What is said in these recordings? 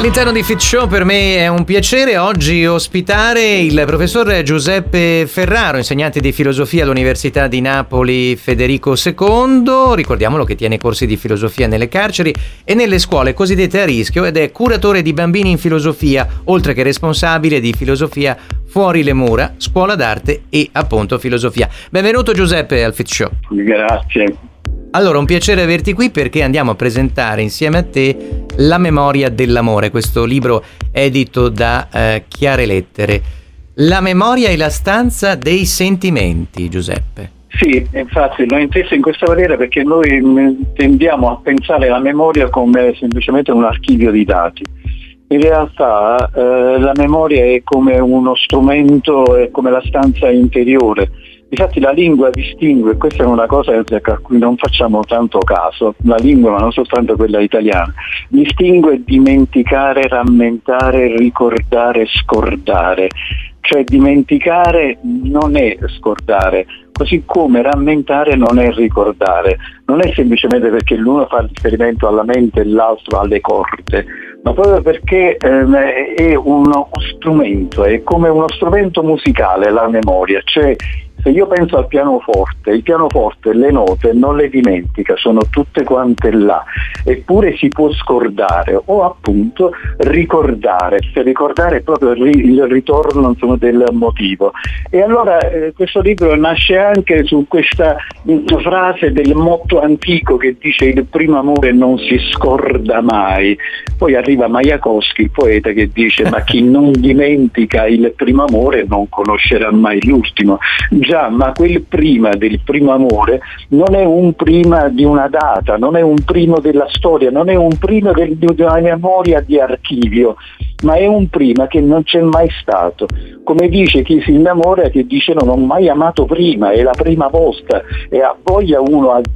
All'interno di Fit Show per me è un piacere oggi ospitare il professor Giuseppe Ferraro, insegnante di filosofia all'Università di Napoli Federico II. Ricordiamolo che tiene corsi di filosofia nelle carceri e nelle scuole cosiddette a rischio ed è curatore di bambini in filosofia, oltre che responsabile di filosofia fuori le mura, scuola d'arte e appunto filosofia. Benvenuto Giuseppe al Fit Show. Grazie. Allora, un piacere averti qui perché andiamo a presentare insieme a te La memoria dell'amore, questo libro edito da Chiare Lettere. La memoria è la stanza dei sentimenti, Giuseppe. Sì, infatti l'ho inteso in questa maniera perché noi tendiamo a pensare alla memoria come semplicemente un archivio di dati. In realtà la memoria è come uno strumento, è come la stanza interiore. Infatti la lingua distingue, questa è una cosa a cui non facciamo tanto caso, la lingua ma non soltanto quella italiana, distingue dimenticare, rammentare, ricordare, scordare. Cioè dimenticare non è scordare, così come rammentare non è ricordare. Non è semplicemente perché l'uno fa riferimento alla mente e l'altro alle corde, ma proprio perché è uno strumento, è come uno strumento musicale la memoria. Cioè se io penso al pianoforte, il pianoforte le note non le dimentica, sono tutte quante là, eppure si può scordare o appunto ricordare, se ricordare è proprio il ritorno insomma, del motivo. E allora questo libro nasce anche su questa frase del motto antico che dice il primo amore non si scorda mai. Poi arriva Majakovskij, il poeta, che dice ma chi non dimentica il primo amore non conoscerà mai l'ultimo. Già, ma quel prima del primo amore non è un prima di una data, non è un primo della storia, non è un prima di una memoria di archivio, ma è un prima che non c'è mai stato. Come dice chi si innamora, che dice non ho mai amato prima, è la prima volta, e ha voglia uno a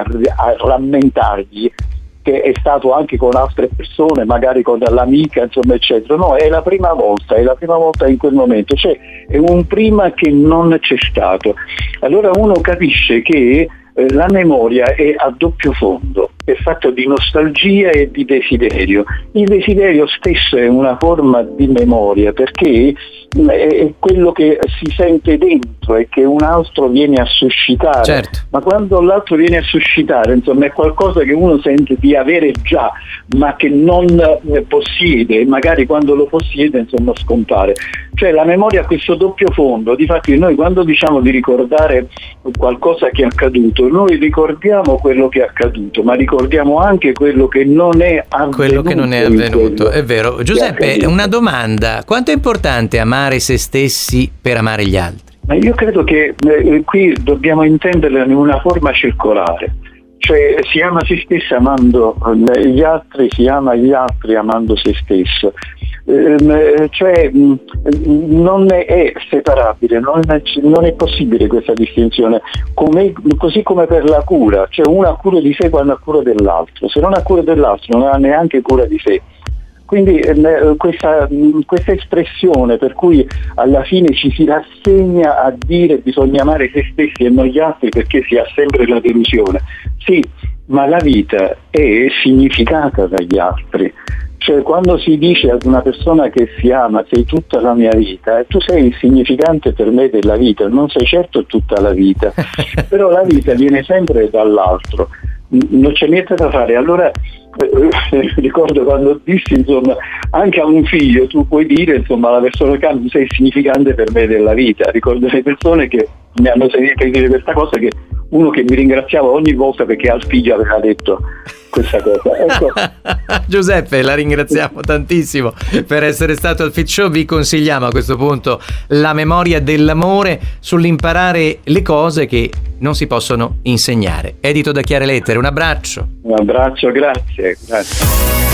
rammentargli che è stato anche con altre persone, magari con l'amica, insomma, eccetera. No, è la prima volta in quel momento, cioè è un prima che non c'è stato. Allora uno capisce che la memoria è a doppio fondo, è fatto di nostalgia e di desiderio. Il desiderio stesso è una forma di memoria perché è quello che si sente dentro e che un altro viene a suscitare. Certo. Ma quando l'altro viene a suscitare, insomma, è qualcosa che uno sente di avere già, ma che non possiede, e magari quando lo possiede, insomma, scompare. Cioè la memoria ha questo doppio fondo. Difatti noi quando diciamo di ricordare qualcosa che è accaduto, noi ricordiamo quello che è accaduto, ma ricordiamo anche quello che non è avvenuto. Quello che non è avvenuto, è vero. Giuseppe, una domanda: quanto è importante amare se stessi per amare gli altri? Ma io credo che qui dobbiamo intenderla in una forma circolare. Cioè si ama se stesso amando gli altri, si ama gli altri amando se stesso. Cioè non è separabile, non è possibile questa distinzione, così come per la cura, cioè uno ha cura di sé quando ha cura dell'altro, se non ha cura dell'altro non ha neanche cura di sé. Quindi questa espressione per cui alla fine ci si rassegna a dire bisogna amare se stessi e non gli altri perché si ha sempre la delusione. Sì, ma la vita è significata dagli altri. Cioè quando si dice ad una persona che si ama sei tutta la mia vita, tu sei il significante per me della vita, non sei certo tutta la vita, però la vita viene sempre dall'altro, non c'è niente da fare. Allora ricordo quando dissi insomma anche a un figlio tu puoi dire insomma alla persona che tu sei il significante per me della vita. Ricordo le persone che mi hanno sentito dire questa cosa, che uno che mi ringraziava ogni volta perché al figlio aveva detto questa cosa. Ecco. Giuseppe, la ringraziamo tantissimo per essere stato al Fit Show. Vi consigliamo a questo punto La memoria dell'amore, sull'imparare le cose che non si possono insegnare, edito da Chiare Lettere. Un abbraccio. Un abbraccio, grazie.